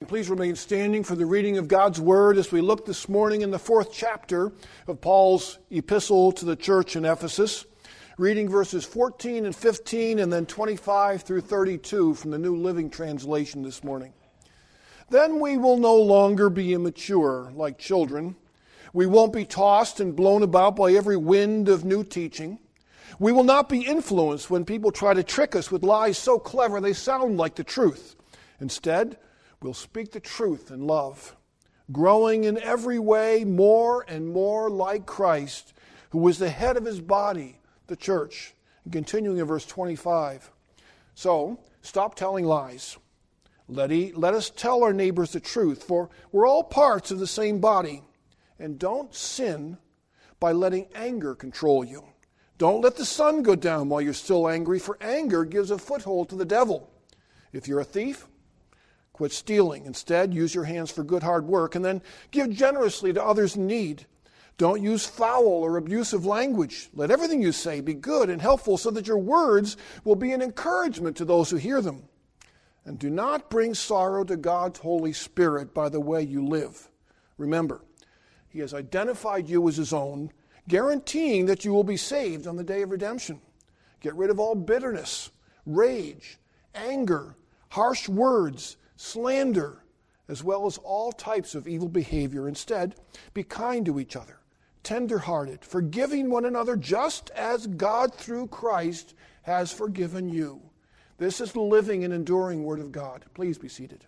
Please remain standing for the reading of God's Word as we look this morning in the 4th chapter of Paul's epistle to the church in Ephesus, reading verses 14 and 15 and then 25 through 32 from the New Living Translation this morning. Then we will no longer be immature like children. We won't be tossed and blown about by every wind of new teaching. We will not be influenced when people try to trick us with lies so clever they sound like the truth. Instead, we'll speak the truth in love, growing in every way more and more like Christ, who is the head of his body, the church. And continuing in verse 25. So, stop telling lies. Let us tell our neighbors the truth, for we're all parts of the same body. And don't sin by letting anger control you. Don't let the sun go down while you're still angry, for anger gives a foothold to the devil. If you're a thief, quit stealing. Instead, use your hands for good hard work, and then give generously to others in need. Don't use foul or abusive language. Let everything you say be good and helpful so that your words will be an encouragement to those who hear them. And do not bring sorrow to God's Holy Spirit by the way you live. Remember, He has identified you as His own, guaranteeing that you will be saved on the day of redemption. Get rid of all bitterness, rage, anger, harsh words, slander, as well as all types of evil behavior. Instead, be kind to each other, tender-hearted, forgiving one another just as God through Christ has forgiven you. This is the living and enduring Word of God. Please be seated.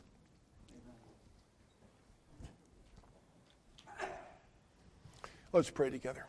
Let's pray together.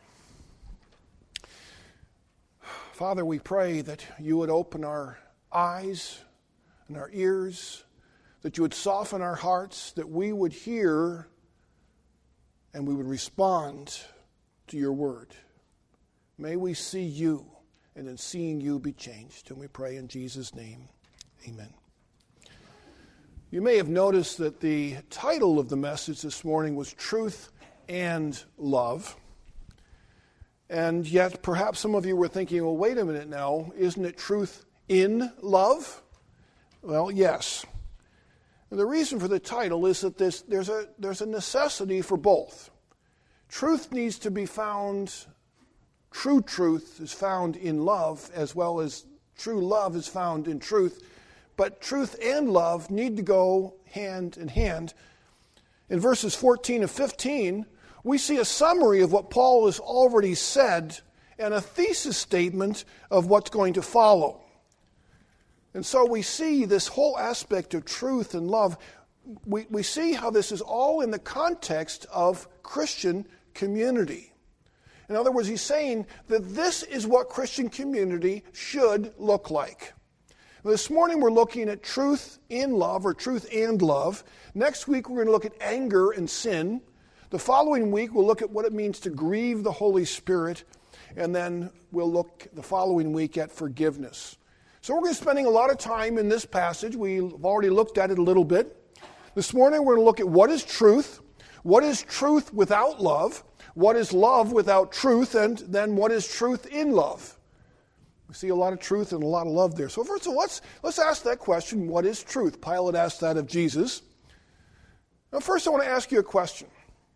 Father, we pray that you would open our eyes and our ears, that you would soften our hearts, that we would hear and we would respond to your word. May we see you, and in seeing you be changed. And we pray in Jesus' name, amen. You may have noticed that the title of the message this morning was Truth and Love. And yet, perhaps some of you were thinking, well, wait a minute now, isn't it truth in love? Well, yes. And the reason for the title is that there's a necessity for both. Truth needs to be found, true truth is found in love, as well as true love is found in truth. But truth and love need to go hand in hand. In verses 14 and 15, we see a summary of what Paul has already said and a thesis statement of what's going to follow. And so we see this whole aspect of truth and love. We see how this is all in the context of Christian community. In other words, he's saying that this is what Christian community should look like. This morning we're looking at truth in love, or truth and love. Next week we're going to look at anger and sin. The following week we'll look at what it means to grieve the Holy Spirit. And then we'll look the following week at forgiveness. So we're going to be spending a lot of time in this passage. We've already looked at it a little bit. This morning we're going to look at what is truth without love, what is love without truth, and then what is truth in love. We see a lot of truth and a lot of love there. So first of all, let's ask that question, what is truth? Pilate asked that of Jesus. Now first I want to ask you a question.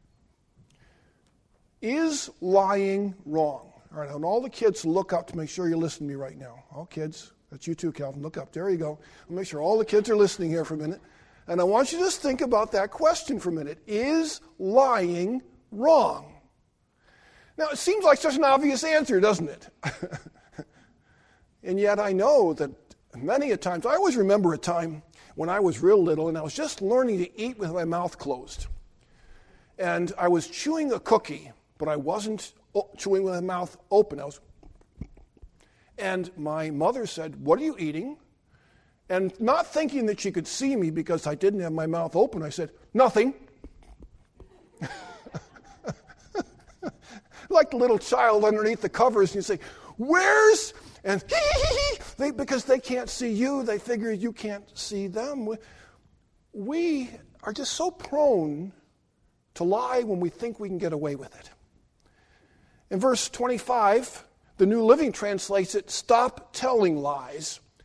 Is lying wrong? All right, I want all the kids to look up to make sure you listen to me right now. All kids. That's you too, Calvin. Look up. There you go. I'll make sure all the kids are listening here for a minute. And I want you to just think about that question for a minute. Is lying wrong? Now, it seems like such an obvious answer, doesn't it? And yet I know that many a times, I always remember a time when I was real little and I was just learning to eat with my mouth closed. And I was chewing a cookie, but I wasn't chewing with my mouth open. And my mother said, "What are you eating?" And not thinking that she could see me because I didn't have my mouth open, I said, "Nothing." Like the little child underneath the covers, and you say, "Where's?" And because they can't see you, they figure you can't see them. We are just so prone to lie when we think we can get away with it. In verse 25, the New Living translates it, "Stop telling lies."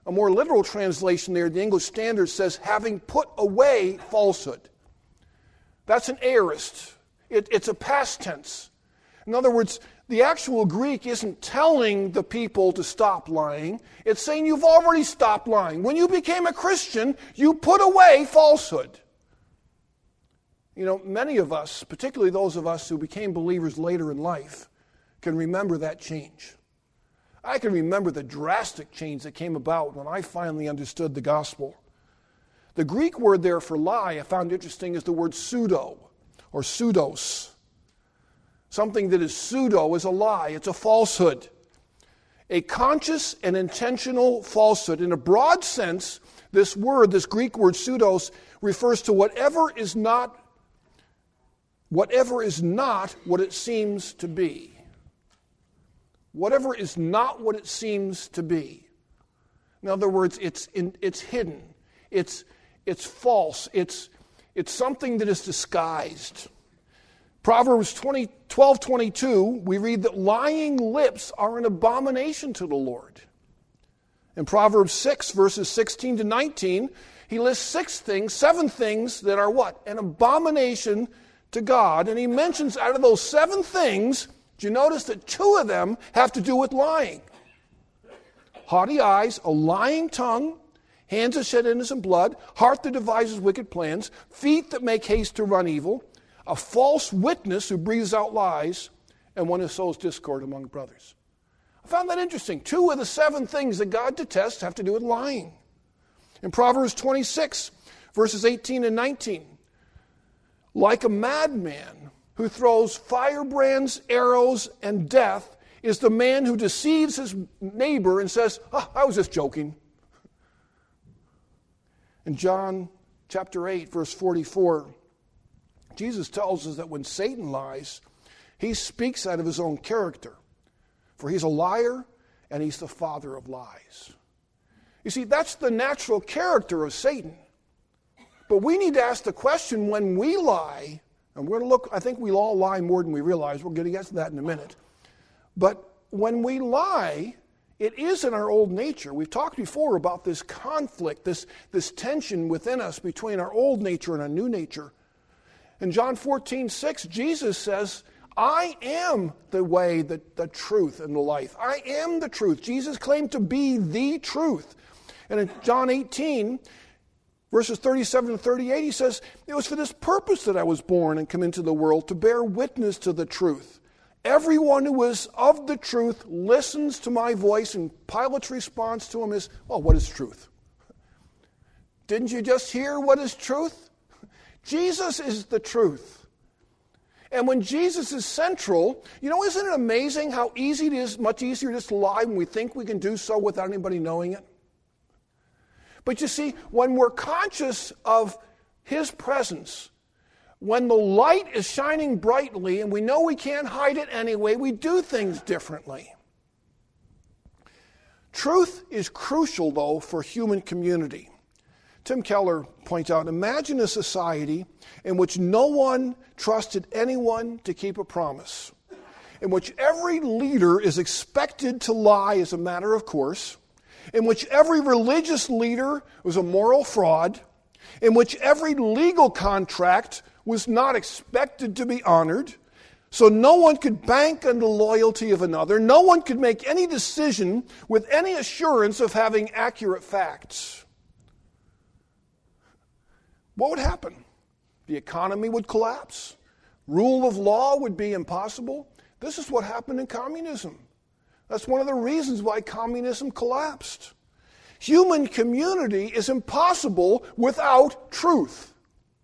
A more literal translation there, the English Standard says, having put away falsehood. That's an aorist. It's a past tense. In other words, the actual Greek isn't telling the people to stop lying. It's saying you've already stopped lying. When you became a Christian, you put away falsehood. You know, many of us, particularly those of us who became believers later in life, can remember that change. I can remember the drastic change that came about when I finally understood the gospel. The Greek word there for lie I found interesting is the word pseudo or pseudos. Something that is pseudo is a lie. It's a falsehood. A conscious and intentional falsehood. In a broad sense, this Greek word pseudos, refers to whatever is not what it seems to be. Whatever is not what it seems to be. In other words, it's hidden. It's false. It's something that is disguised. Proverbs 12:22, we read that lying lips are an abomination to the Lord. In Proverbs 6, verses 16 to 19, he lists seven things that are what? An abomination to God. And he mentions out of those 7 things, do you notice that 2 of them have to do with lying? Haughty eyes, a lying tongue, hands that shed innocent blood, heart that devises wicked plans, feet that make haste to run evil, a false witness who breathes out lies, and one who sows discord among brothers. I found that interesting. 2 of the 7 things that God detests have to do with lying. In Proverbs 26, verses 18 and 19, like a madman who throws firebrands, arrows, and death is the man who deceives his neighbor and says, I was just joking. In John chapter 8, verse 44, Jesus tells us that when Satan lies, he speaks out of his own character. For he's a liar and he's the father of lies. You see, that's the natural character of Satan. But we need to ask the question when we lie, and we're going to look, I think we all lie more than we realize. We're going to get to that in a minute. But when we lie, it is in our old nature. We've talked before about this conflict, this tension within us between our old nature and our new nature. In John 14:6, Jesus says, I am the way, the truth, and the life. I am the truth. Jesus claimed to be the truth. And in John 18, verses 37 and 38, he says, it was for this purpose that I was born and come into the world, to bear witness to the truth. Everyone who is of the truth listens to my voice, and Pilate's response to him is, well, what is truth? Didn't you just hear what is truth? Jesus is the truth. And when Jesus is central, isn't it amazing how easy it is, much easier just to lie when we think we can do so without anybody knowing it? But you see, when we're conscious of his presence, when the light is shining brightly and we know we can't hide it anyway, we do things differently. Truth is crucial, though, for human community. Tim Keller points out, imagine a society in which no one trusted anyone to keep a promise, in which every leader is expected to lie as a matter of course, in which every religious leader was a moral fraud, in which every legal contract was not expected to be honored, so no one could bank on the loyalty of another, no one could make any decision with any assurance of having accurate facts. What would happen? The economy would collapse. Rule of law would be impossible. This is what happened in communism. That's one of the reasons why communism collapsed. Human community is impossible without truth.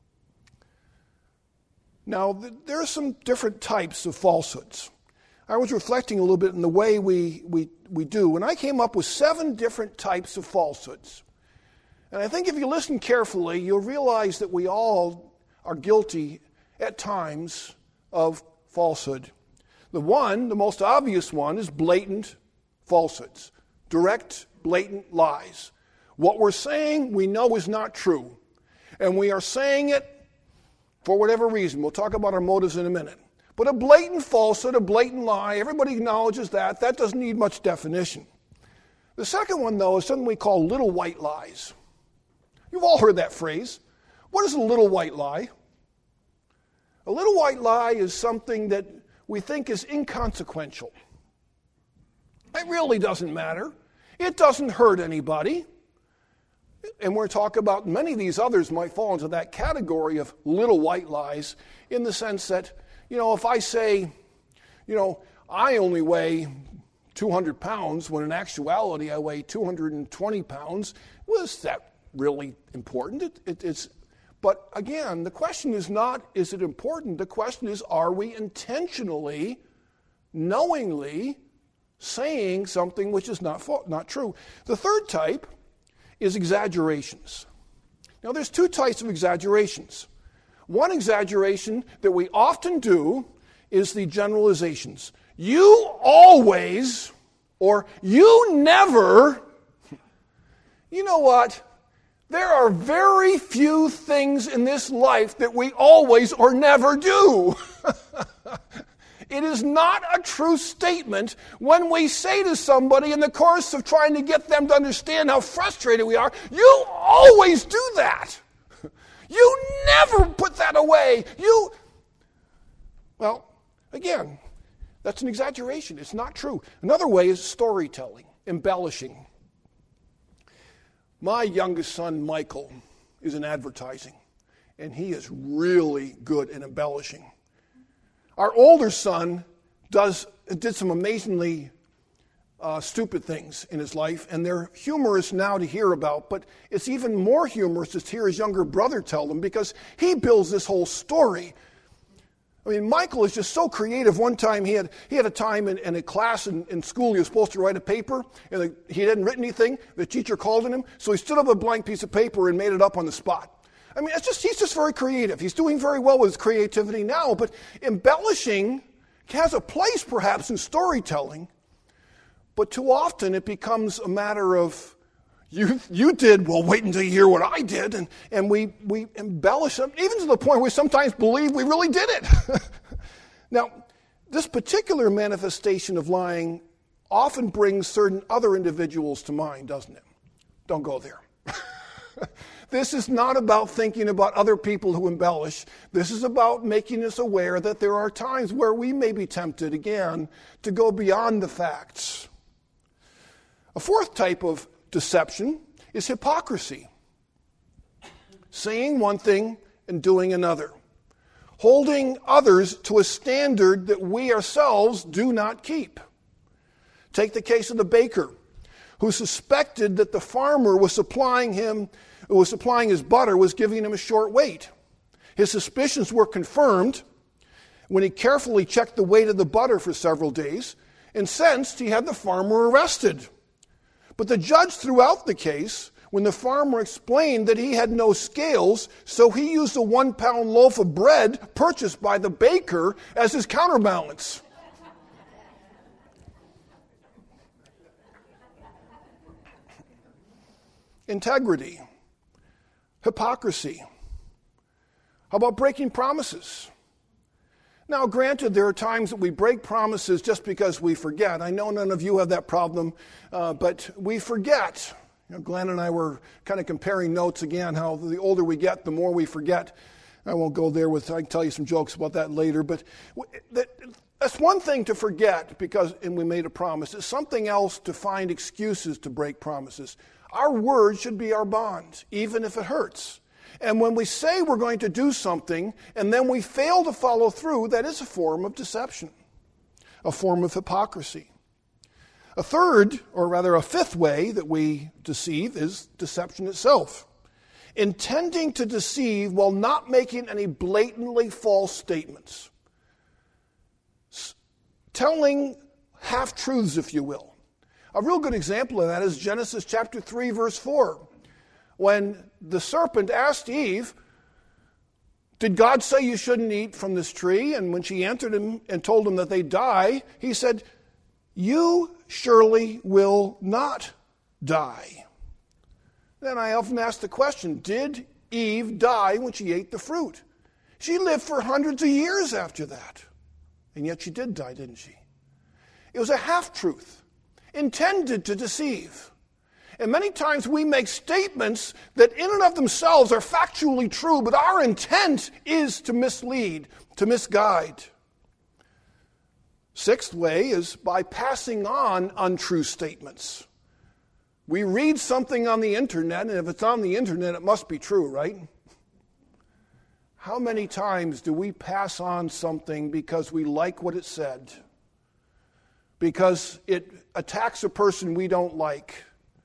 Now, there are some different types of falsehoods. I was reflecting a little bit in the way we do, and I came up with 7 different types of falsehoods. And I think if you listen carefully, you'll realize that we all are guilty at times of falsehood. The most obvious one, is blatant falsehoods. Direct, blatant lies. What we're saying, we know is not true. And we are saying it for whatever reason. We'll talk about our motives in a minute. But a blatant falsehood, a blatant lie, everybody acknowledges that. That doesn't need much definition. The second one, though, is something we call little white lies. You've all heard that phrase. What is a little white lie? A little white lie is something that we think is inconsequential. It really doesn't matter. It doesn't hurt anybody. And we're talking about many of these others might fall into that category of little white lies in the sense that, if I say, I only weigh 200 pounds when in actuality I weigh 220 pounds, well, is that really important? It's. But again, the question is not, is it important? The question is, are we intentionally, knowingly saying something which is not true? The third type is exaggerations. Now, there's two types of exaggerations. One exaggeration that we often do is the generalizations. You always, or you never. You know what? There are very few things in this life that we always or never do. It is not a true statement when we say to somebody in the course of trying to get them to understand how frustrated we are, you always do that. You never put that away. Well, again, that's an exaggeration. It's not true. Another way is storytelling, embellishing. My youngest son, Michael, is in advertising, and he is really good at embellishing. Our older son did some amazingly stupid things in his life, and they're humorous now to hear about, but it's even more humorous to hear his younger brother tell them because he builds this whole story. I mean, Michael is just so creative. One time he had a time in a class in school he was supposed to write a paper, and he hadn't written anything. The teacher called on him, so he stood up a blank piece of paper and made it up on the spot. I mean, he's just very creative. He's doing very well with his creativity now, but embellishing has a place perhaps in storytelling, but too often it becomes a matter of, you did, well, wait until you hear what I did, and we embellish them, even to the point where we sometimes believe we really did it. Now, this particular manifestation of lying often brings certain other individuals to mind, doesn't it? Don't go there. This is not about thinking about other people who embellish. This is about making us aware that there are times where we may be tempted, again, to go beyond the facts. A fourth type of deception is hypocrisy. Saying one thing and doing another. Holding others to a standard that we ourselves do not keep. Take the case of the baker who suspected that the farmer who was supplying his butter was giving him a short weight. His suspicions were confirmed when he carefully checked the weight of the butter for several days and sensed he had the farmer arrested. But the judge threw out the case when the farmer explained that he had no scales, so he used a 1-pound loaf of bread purchased by the baker as his counterbalance. Integrity. Hypocrisy. How about breaking promises? Now, granted, there are times that we break promises just because we forget. I know none of you have that problem, but we forget. Glenn and I were kind of comparing notes again, how the older we get, the more we forget. I won't go there I can tell you some jokes about that later, but that's one thing to forget and we made a promise. It's something else to find excuses to break promises. Our word should be our bond, even if it hurts. And when we say we're going to do something and then we fail to follow through, that is a form of deception, a form of hypocrisy. A fifth way that we deceive is deception itself. Intending to deceive while not making any blatantly false statements. Telling half-truths, if you will. A real good example of that is Genesis chapter 3, verse 4. When the serpent asked Eve, did God say you shouldn't eat from this tree? And when she answered him and told him that they'd die, he said, you surely will not die. Then I often ask the question, did Eve die when she ate the fruit? She lived for hundreds of years after that. And yet she did die, didn't she? It was a half-truth. intended to deceive. And many times we make statements that in and of themselves are factually true, but our intent is to mislead, to misguide. Sixth way is by passing on untrue statements. We read something on the internet, and if it's on the internet, it must be true, right? How many times do we pass on something because we like what it said? Because it attacks a person we don't like?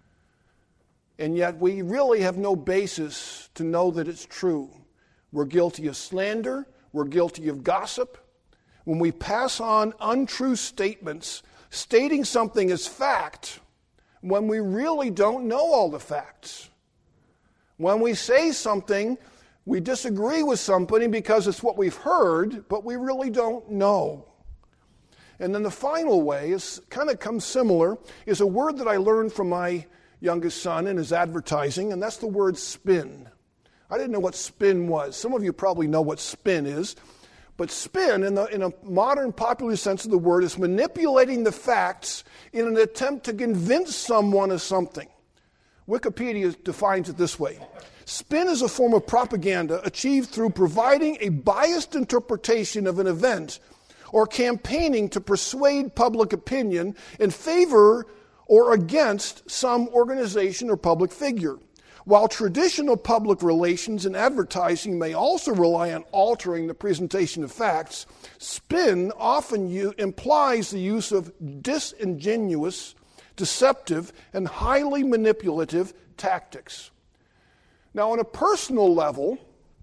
And yet we really have no basis to know that it's true. We're guilty of slander. We're guilty of gossip. When we pass on untrue statements, stating something as fact, when we really don't know all the facts. When we say something, we disagree with somebody because it's what we've heard, but we really don't know. And then the final way is kind of comes similar, is a word that I learned from my youngest son in his advertising, and that's the word spin. I didn't know what spin was. Some of you probably know what spin is. But spin, in a modern popular sense of the word, is manipulating the facts in an attempt to convince someone of something. Wikipedia defines it this way. Spin is a form of propaganda achieved through providing a biased interpretation of an event or campaigning to persuade public opinion in favor or against some organization or public figure. While traditional public relations and advertising may also rely on altering the presentation of facts, spin often implies the use of disingenuous, deceptive, and highly manipulative tactics. Now, on a personal level,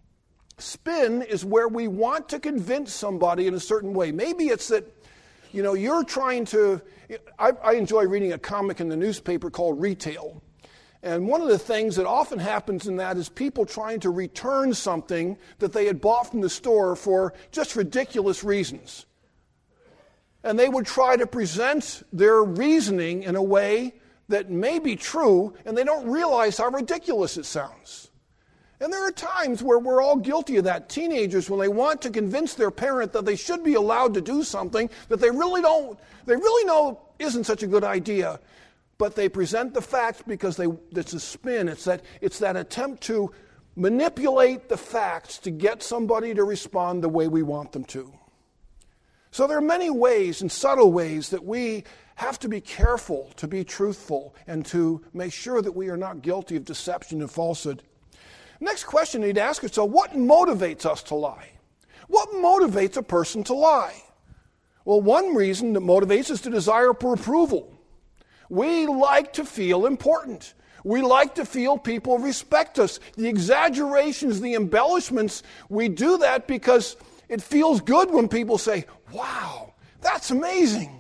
spin is where we want to convince somebody in a certain way. Maybe it's that, you're trying to... I enjoy reading a comic in the newspaper called Retail. And one of the things that often happens in that is people trying to return something that they had bought from the store for just ridiculous reasons. And they would try to present their reasoning in a way that may be true, and they don't realize how ridiculous it sounds. And there are times where we're all guilty of that. Teenagers, when they want to convince their parent that they should be allowed to do something that they really know isn't such a good idea, but they present the facts because it's a spin. It's that attempt to manipulate the facts to get somebody to respond the way we want them to. So there are many ways and subtle ways that we have to be careful to be truthful and to make sure that we are not guilty of deception and falsehood. Next question you need to ask yourself, what motivates us to lie? What motivates a person to lie? Well, one reason that motivates is the desire for approval. We like to feel important. We like to feel people respect us. The exaggerations, the embellishments, we do that because it feels good when people say, wow, that's amazing.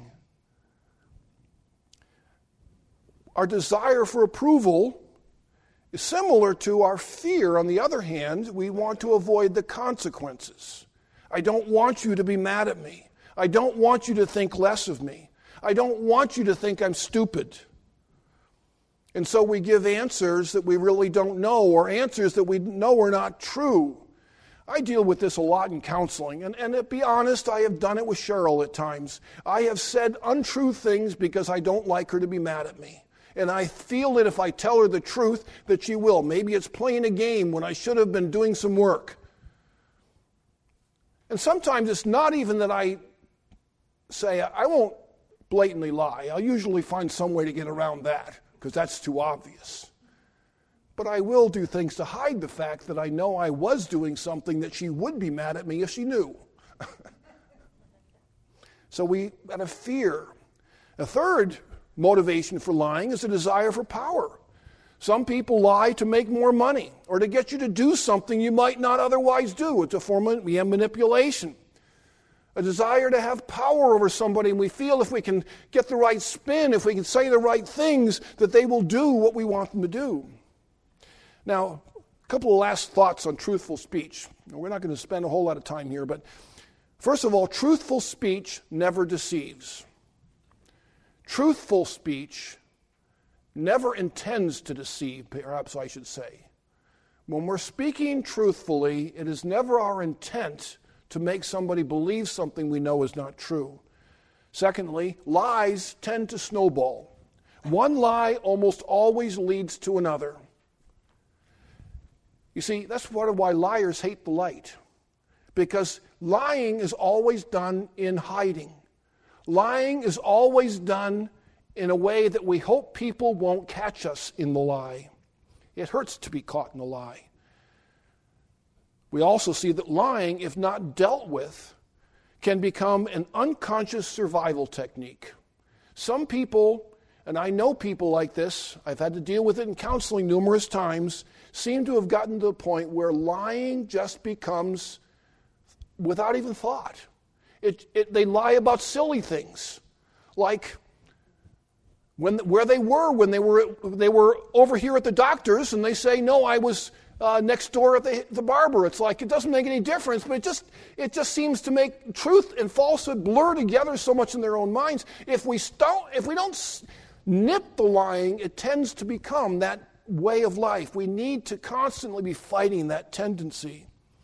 Our desire for approval is similar to our fear. On the other hand, we want to avoid the consequences. I don't want you to be mad at me. I don't want you to think less of me. I don't want you to think I'm stupid. And so we give answers that we really don't know, or answers that we know are not true. I deal with this a lot in counseling, and to be honest, I have done it with Cheryl at times. I have said untrue things because I don't like her to be mad at me. And I feel that if I tell her the truth, that she will. Maybe it's playing a game when I should have been doing some work. And sometimes it's not even that I say, I won't blatantly lie. I'll usually find some way to get around that, because that's too obvious. But I will do things to hide the fact that I know I was doing something that she would be mad at me if she knew. So we out of fear. A third motivation for lying is a desire for power. Some people lie to make more money or to get you to do something you might not otherwise do. It's a form of manipulation. A desire to have power over somebody, and we feel if we can get the right spin, if we can say the right things, that they will do what we want them to do. Now, a couple of last thoughts on truthful speech. We're not going to spend a whole lot of time here, but first of all, truthful speech never deceives. Truthful speech never intends to deceive, perhaps I should say. When we're speaking truthfully, it is never our intent to make somebody believe something we know is not true. Secondly, lies tend to snowball. One lie almost always leads to another. You see, that's part of why liars hate the light. Because lying is always done in hiding. Lying is always done in a way that we hope people won't catch us in the lie. It hurts to be caught in a lie. We also see that lying, if not dealt with, can become an unconscious survival technique. Some people, and I know people like this, I've had to deal with it in counseling numerous times, seem to have gotten to the point where lying just becomes without even thought. They lie about silly things, like where they were when they were over here at the doctor's, and they say, "No, I was next door at the barber." It's like it doesn't make any difference, but it just seems to make truth and falsehood blur together so much in their own minds. If we don't nip the lying, it tends to become that way of life. We need to constantly be fighting that tendency.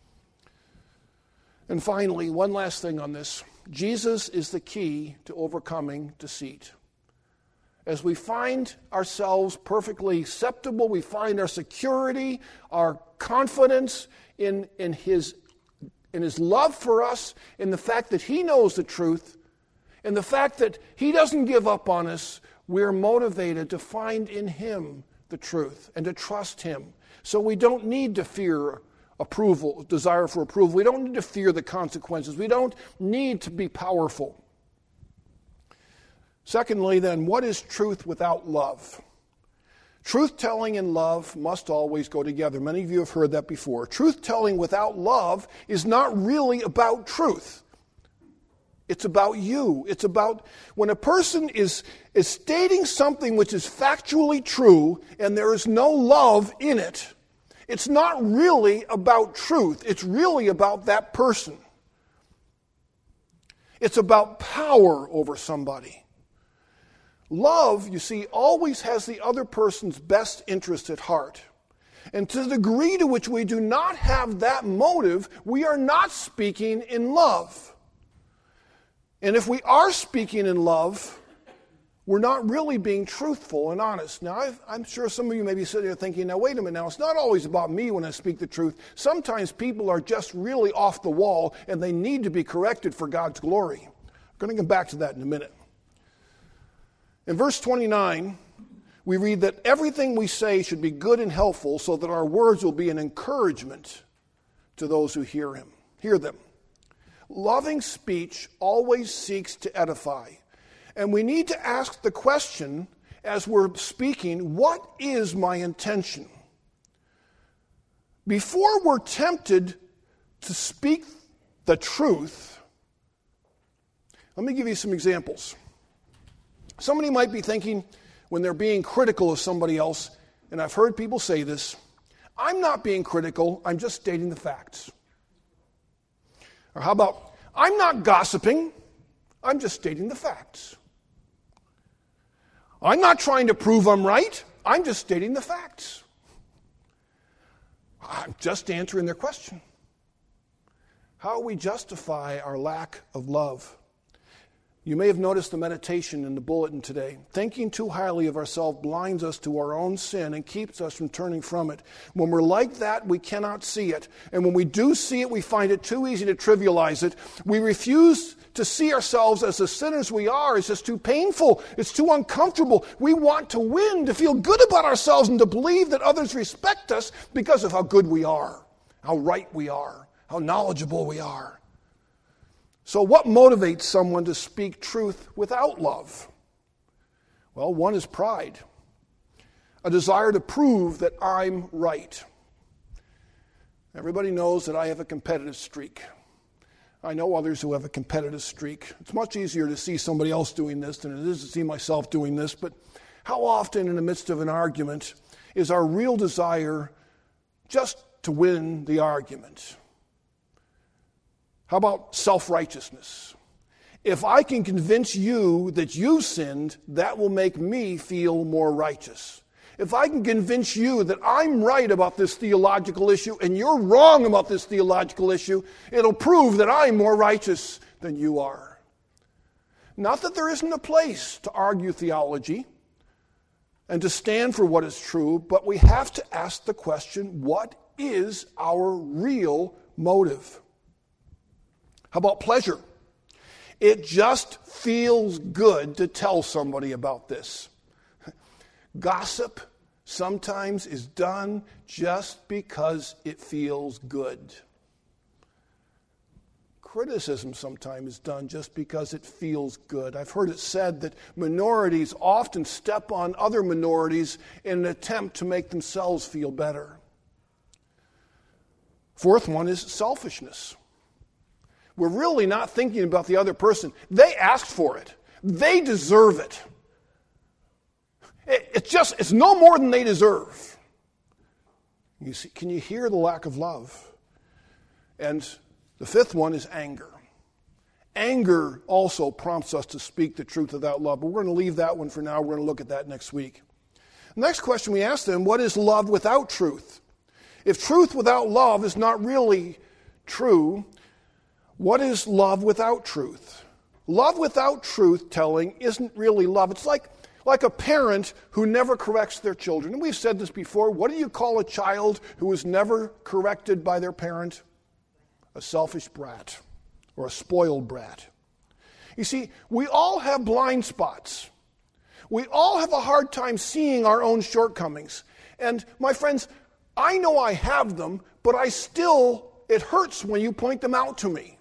And finally, one last thing on this. Jesus is the key to overcoming deceit. As we find ourselves perfectly acceptable, we find our security, our confidence in his love for us, in the fact that he knows the truth, in the fact that he doesn't give up on us, we're motivated to find in him the truth and to trust him. So we don't need to fear approval, desire for approval. We don't need to fear the consequences. We don't need to be powerful. Secondly, then, what is truth without love? Truth-telling and love must always go together. Many of you have heard that before. Truth-telling without love is not really about truth. It's about you. It's about when a person is stating something which is factually true and there is no love in it, it's not really about truth. It's really about that person. It's about power over somebody. Love, you see, always has the other person's best interest at heart. And to the degree to which we do not have that motive, we are not speaking in love. And if we are speaking in love, we're not really being truthful and honest. Now, I'm sure some of you may be sitting there thinking, now wait a minute now, it's not always about me when I speak the truth. Sometimes people are just really off the wall and they need to be corrected for God's glory. I'm going to come back to that in a minute. In verse 29, we read that everything we say should be good and helpful so that our words will be an encouragement to those who hear them. Loving speech always seeks to edify. And we need to ask the question as we're speaking, what is my intention? Before we're tempted to speak the truth, let me give you some examples. Somebody might be thinking when they're being critical of somebody else, and I've heard people say this, I'm not being critical, I'm just stating the facts. Or how about, I'm not gossiping, I'm just stating the facts. I'm not trying to prove I'm right, I'm just stating the facts. I'm just answering their question. How we justify our lack of love. You may have noticed the meditation in the bulletin today. Thinking too highly of ourselves blinds us to our own sin and keeps us from turning from it. When we're like that, we cannot see it. And when we do see it, we find it too easy to trivialize it. We refuse to see ourselves as the sinners we are. It's just too painful. It's too uncomfortable. We want to win, to feel good about ourselves and to believe that others respect us because of how good we are, how right we are, how knowledgeable we are. So what motivates someone to speak truth without love? Well, one is pride, a desire to prove that I'm right. Everybody knows that I have a competitive streak. I know others who have a competitive streak. It's much easier to see somebody else doing this than it is to see myself doing this, but how often in the midst of an argument is our real desire just to win the argument? How about self-righteousness? If I can convince you that you sinned, that will make me feel more righteous. If I can convince you that I'm right about this theological issue and you're wrong about this theological issue, it'll prove that I'm more righteous than you are. Not that there isn't a place to argue theology. and to stand for what is true, but we have to ask the question, what is our real motive? How about pleasure? It just feels good to tell somebody about this. Gossip sometimes is done just because it feels good. Criticism sometimes is done just because it feels good. I've heard it said that minorities often step on other minorities in an attempt to make themselves feel better. Fourth one is selfishness. We're really not thinking about the other person. They asked for it. They deserve it. It's no more than they deserve. You see, can you hear the lack of love? And the fifth one is anger. Anger also prompts us to speak the truth without love, but we're going to leave that one for now. We're going to look at that next week. The next question we ask them, what is love without truth? If truth without love is not really true, what is love without truth? Love without truth-telling isn't really love. It's like a parent who never corrects their children. And we've said this before. What do you call a child who is never corrected by their parent? A selfish brat or a spoiled brat. You see, we all have blind spots. We all have a hard time seeing our own shortcomings. And my friends, I know I have them, but it hurts when you point them out to me.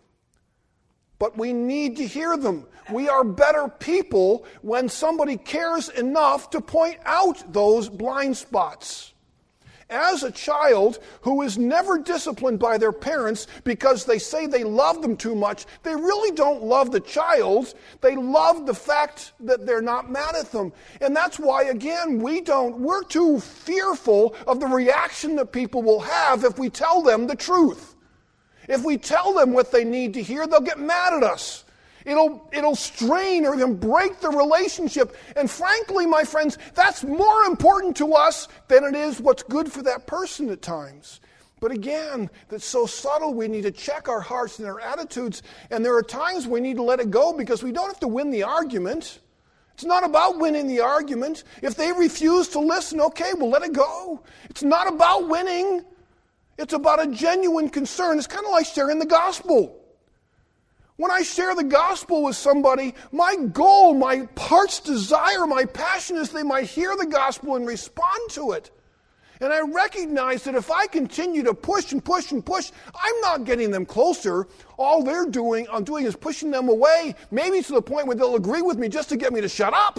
But we need to hear them. We are better people when somebody cares enough to point out those blind spots. As a child who is never disciplined by their parents because they say they love them too much, they really don't love the child. They love the fact that they're not mad at them. And that's why, again, we're too fearful of the reaction that people will have if we tell them the truth. If we tell them what they need to hear, they'll get mad at us. It'll strain or even break the relationship. And frankly, my friends, that's more important to us than it is what's good for that person at times. But again, that's so subtle, we need to check our hearts and our attitudes. And there are times we need to let it go because we don't have to win the argument. It's not about winning the argument. If they refuse to listen, okay, we'll let it go. It's not about winning. It's about a genuine concern. It's kind of like sharing the gospel. When I share the gospel with somebody, my goal, my heart's desire, my passion is they might hear the gospel and respond to it. And I recognize that if I continue to push and push and push, I'm not getting them closer. All I'm doing is pushing them away, maybe to the point where they'll agree with me just to get me to shut up.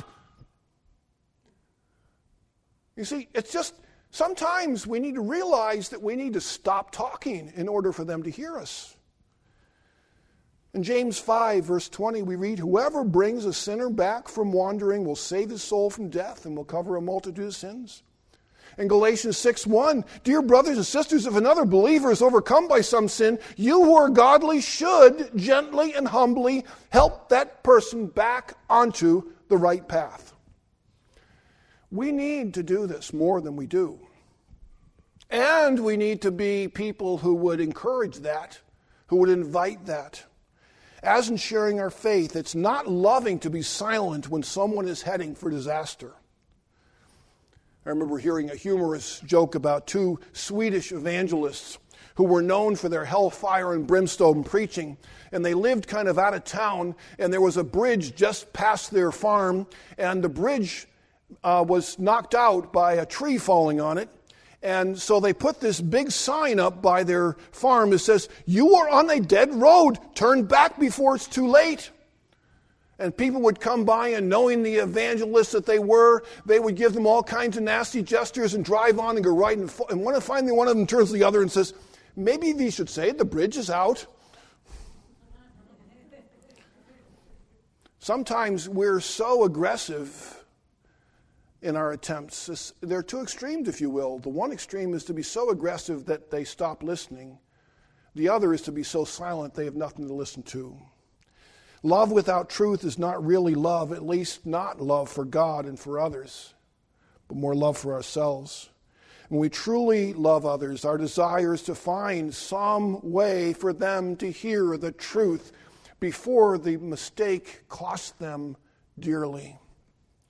You see, it's just sometimes we need to realize that we need to stop talking in order for them to hear us. In James 5, verse 20, we read, "Whoever brings a sinner back from wandering will save his soul from death and will cover a multitude of sins." In Galatians 6:1, "Dear brothers and sisters, if another believer is overcome by some sin, you who are godly should gently and humbly help that person back onto the right path." We need to do this more than we do. And we need to be people who would encourage that, who would invite that. As in sharing our faith, it's not loving to be silent when someone is heading for disaster. I remember hearing a humorous joke about two Swedish evangelists who were known for their hellfire and brimstone preaching, and they lived kind of out of town, and there was a bridge just past their farm, and the bridge was knocked out by a tree falling on it. And so they put this big sign up by their farm that says, "You are on a dead road. Turn back before it's too late." And people would come by, and knowing the evangelists that they were, they would give them all kinds of nasty gestures and drive on and go right. And finally one of them turns to the other and says, "Maybe we should say the bridge is out." Sometimes we're so aggressive in our attempts. They're two extremes, if you will. The one extreme is to be so aggressive that they stop listening. The other is to be so silent they have nothing to listen to. Love without truth is not really love, at least not love for God and for others, but more love for ourselves. When we truly love others, our desire is to find some way for them to hear the truth before the mistake costs them dearly.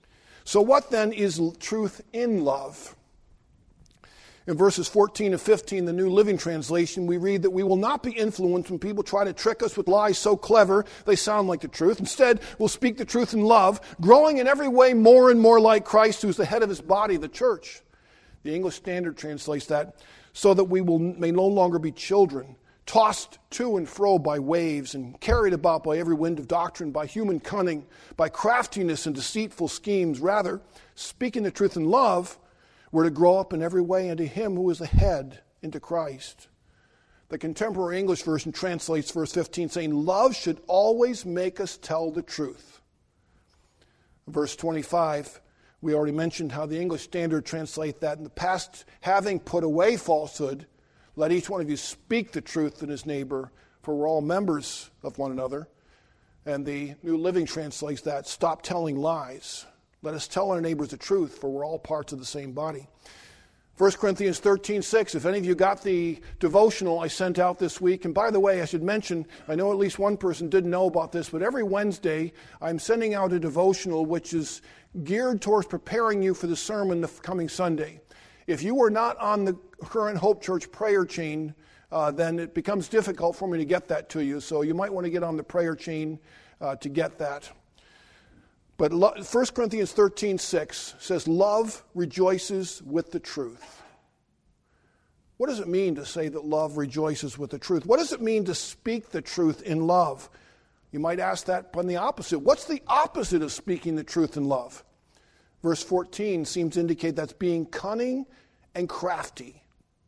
So what then is truth in love? In verses 14 and 15, the New Living Translation, we read that we will not be influenced when people try to trick us with lies so clever they sound like the truth. Instead, we'll speak the truth in love, growing in every way more and more like Christ, who's the head of his body, the church. The English Standard translates that, so that we may no longer be children, tossed to and fro by waves and carried about by every wind of doctrine, by human cunning, by craftiness and deceitful schemes. Rather, speaking the truth in love, we're to grow up in every way into him who is the head, into Christ. The Contemporary English Version translates verse 15 saying, love should always make us tell the truth. Verse 25, we already mentioned how the English Standard translates that. In the past, having put away falsehood, let each one of you speak the truth in his neighbor, for we're all members of one another. And the New Living translates that, stop telling lies. Let us tell our neighbors the truth, for we're all parts of the same body. 1 Corinthians 13:6, if any of you got the devotional I sent out this week, and by the way, I should mention, I know at least one person didn't know about this, but every Wednesday I'm sending out a devotional which is geared towards preparing you for the sermon the coming Sunday. If you were not on the current Hope Church prayer chain, then it becomes difficult for me to get that to you, so you might want to get on the prayer chain to get that. But 1 Corinthians 13:6 says, love rejoices with the truth. What does it mean to say that love rejoices with the truth? What does it mean to speak the truth in love? You might ask that on the opposite. What's the opposite of speaking the truth in love? Verse 14 seems to indicate that's being cunning and crafty.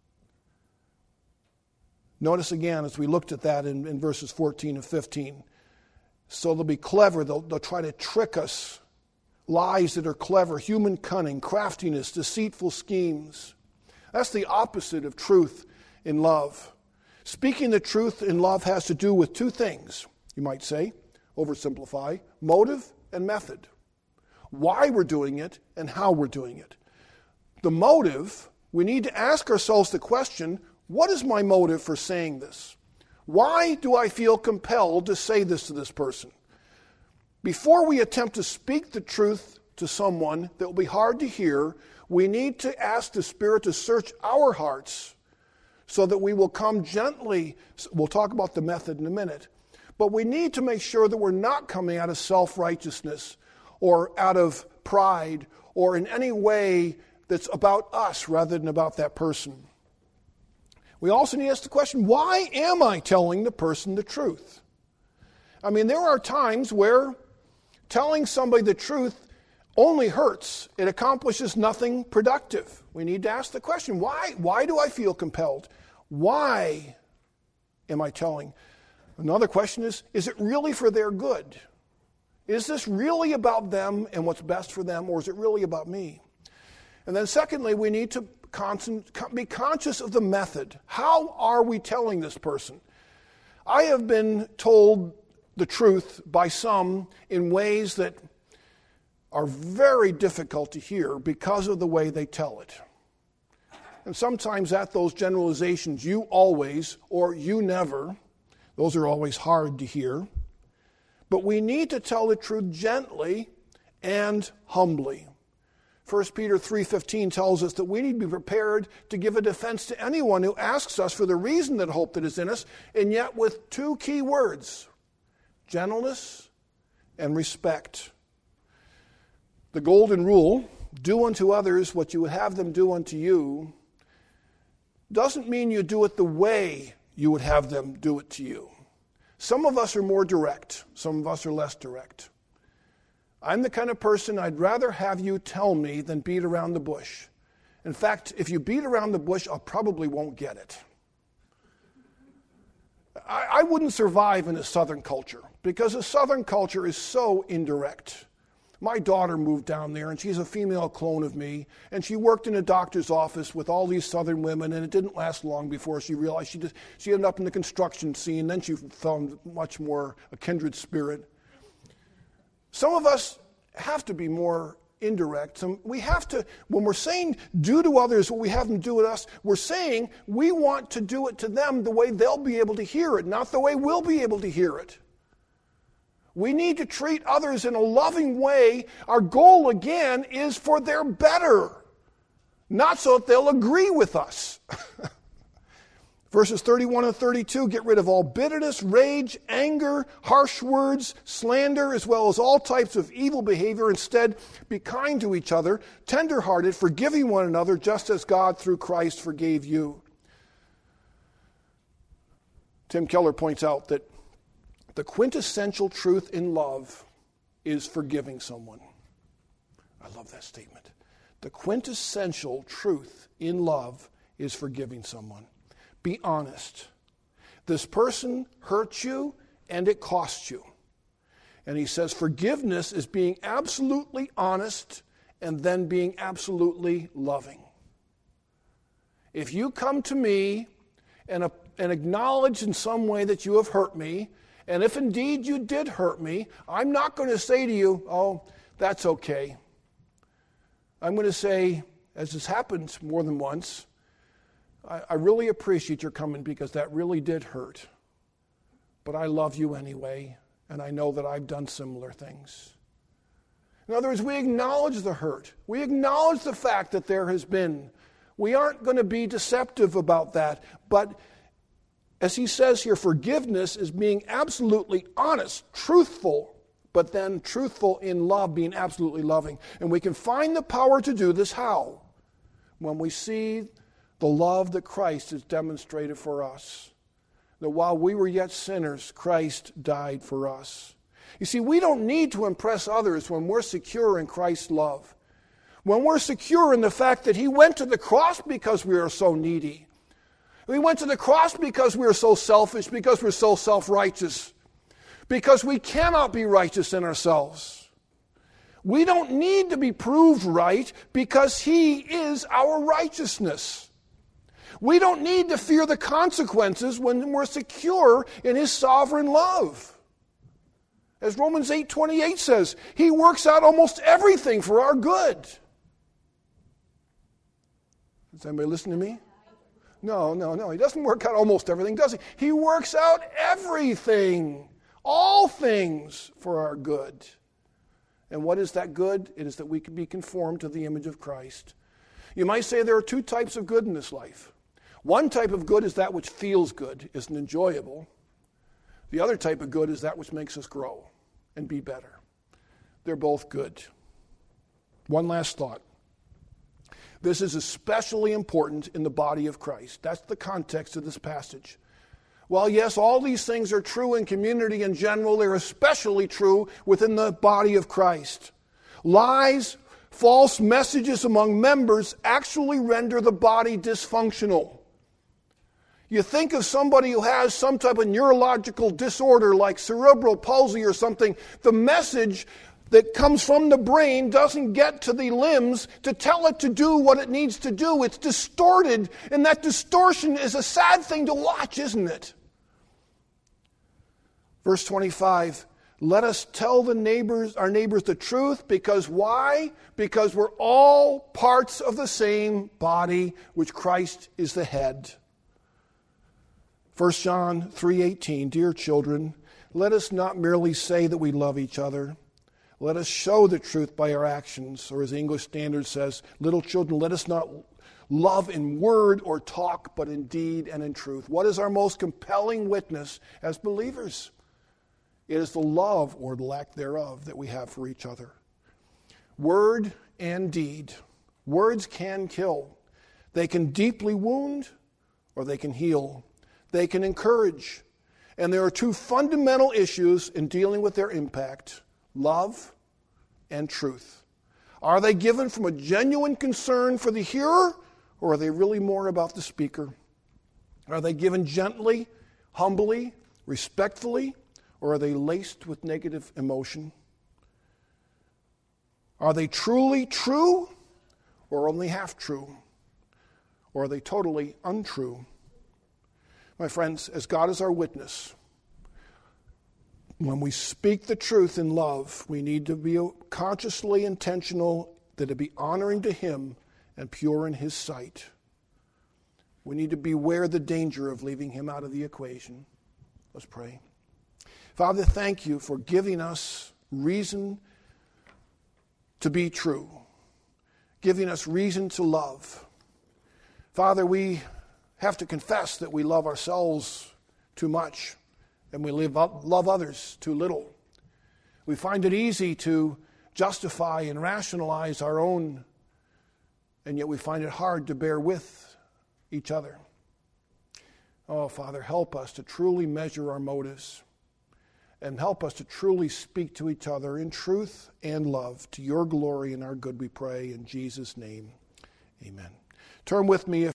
Notice again, as we looked at that in verses 14 and 15, so they'll be clever. They'll try to trick us. Lies that are clever, human cunning, craftiness, deceitful schemes. That's the opposite of truth in love. Speaking the truth in love has to do with two things, you might say, oversimplify, motive and method. Why we're doing it and how we're doing it. The motive, we need to ask ourselves the question, what is my motive for saying this? Why do I feel compelled to say this to this person? Before we attempt to speak the truth to someone that will be hard to hear, we need to ask the Spirit to search our hearts so that we will come gently. We'll talk about the method in a minute. But we need to make sure that we're not coming out of self-righteousness or out of pride or in any way that's about us rather than about that person. We also need to ask the question, why am I telling the person the truth? I mean, there are times where telling somebody the truth only hurts. It accomplishes nothing productive. We need to ask the question, why do I feel compelled? Why am I telling? Another question is it really for their good? Is this really about them and what's best for them, or is it really about me? And then secondly, we need to be conscious of the method. How are we telling this person? I have been told the truth by some in ways that are very difficult to hear because of the way they tell it. And sometimes at those generalizations, you always or you never, those are always hard to hear. But we need to tell the truth gently and humbly. 1 Peter 3:15 tells us that we need to be prepared to give a defense to anyone who asks us for the reason that hope that is in us, and yet with two key words, gentleness and respect. The golden rule, do unto others what you would have them do unto you, doesn't mean you do it the way you would have them do it to you. Some of us are more direct, some of us are less direct. I'm the kind of person I'd rather have you tell me than beat around the bush. In fact, if you beat around the bush, I probably won't get it. I wouldn't survive in a Southern culture because a Southern culture is so indirect. My daughter moved down there, and she's a female clone of me, and she worked in a doctor's office with all these Southern women, and it didn't last long before she realized she ended up in the construction scene. Then she found much more a kindred spirit. Some of us have to be more indirect. We have to, when we're saying do to others what we have them do to us, we're saying we want to do it to them the way they'll be able to hear it, not the way we'll be able to hear it. We need to treat others in a loving way. Our goal, again, is for their better, not so that they'll agree with us. Verses 31 and 32, get rid of all bitterness, rage, anger, harsh words, slander, as well as all types of evil behavior. Instead, be kind to each other, tender-hearted, forgiving one another, just as God through Christ forgave you. Tim Keller points out that the quintessential truth in love is forgiving someone. I love that statement. The quintessential truth in love is forgiving someone. Be honest. This person hurt you and it cost you. And he says forgiveness is being absolutely honest and then being absolutely loving. If you come to me and acknowledge in some way that you have hurt me, and if indeed you did hurt me, I'm not going to say to you, oh, that's okay. I'm going to say, as has happened more than once, I really appreciate your coming because that really did hurt. But I love you anyway, and I know that I've done similar things. In other words, we acknowledge the hurt. We acknowledge the fact that there has been. We aren't going to be deceptive about that. But as he says here, forgiveness is being absolutely honest, truthful, but then truthful in love, being absolutely loving. And we can find the power to do this how? When we see the love that Christ has demonstrated for us. That while we were yet sinners, Christ died for us. You see, we don't need to impress others when we're secure in Christ's love. When we're secure in the fact that he went to the cross because we are so needy. We went to the cross because we are so selfish, because we're so self-righteous. Because we cannot be righteous in ourselves. We don't need to be proved right because he is our righteousness. We don't need to fear the consequences when we're secure in his sovereign love. As Romans 8:28 says, he works out almost everything for our good. Does anybody listen to me? No. He doesn't work out almost everything, does he? He works out everything, all things for our good. And what is that good? It is that we can be conformed to the image of Christ. You might say there are two types of good in this life. One type of good is that which feels good, isn't enjoyable. The other type of good is that which makes us grow and be better. They're both good. One last thought. This is especially important in the body of Christ. That's the context of this passage. While yes, all these things are true in community in general, they're especially true within the body of Christ. Lies, false messages among members actually render the body dysfunctional. You think of somebody who has some type of neurological disorder like cerebral palsy or something, the message that comes from the brain doesn't get to the limbs to tell it to do what it needs to do. It's distorted, and that distortion is a sad thing to watch, isn't it? Verse 25, let us tell our neighbors the truth, because why? Because we're all parts of the same body, which Christ is the head. 1 John 3:18, dear children, let us not merely say that we love each other. Let us show the truth by our actions. Or as the English Standard says, little children, let us not love in word or talk, but in deed and in truth. What is our most compelling witness as believers? It is the love, or the lack thereof, that we have for each other. Word and deed. Words can kill. They can deeply wound, or they can heal. They can encourage. And there are two fundamental issues in dealing with their impact: love and truth. Are they given from a genuine concern for the hearer, or are they really more about the speaker? Are they given gently, humbly, respectfully, or are they laced with negative emotion? Are they truly true, or only half true? Or are they totally untrue? My friends, as God is our witness, when we speak the truth in love, we need to be consciously intentional that it be honoring to him and pure in his sight. We need to beware the danger of leaving him out of the equation. Let's pray. Father, thank you for giving us reason to be true, giving us reason to love. Father, we have to confess that we love ourselves too much and we love others too little. We find it easy to justify and rationalize our own, and yet we find it hard to bear with each other. Oh, Father, help us to truly measure our motives and help us to truly speak to each other in truth and love. To your glory and our good we pray in Jesus' name. Amen. Turn with me